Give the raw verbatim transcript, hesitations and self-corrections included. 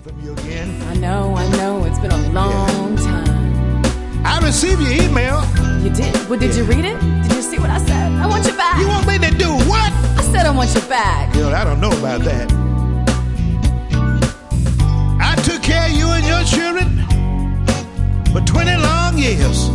from you again. I know, I know. It's been a long yeah. time. I received your email. You did? Well, did yeah. you read it? Did you see what I said? I want your bag. You want me to do what? I said I want your bag. Girl, I don't know about that. I took care of you and your children for twenty long years.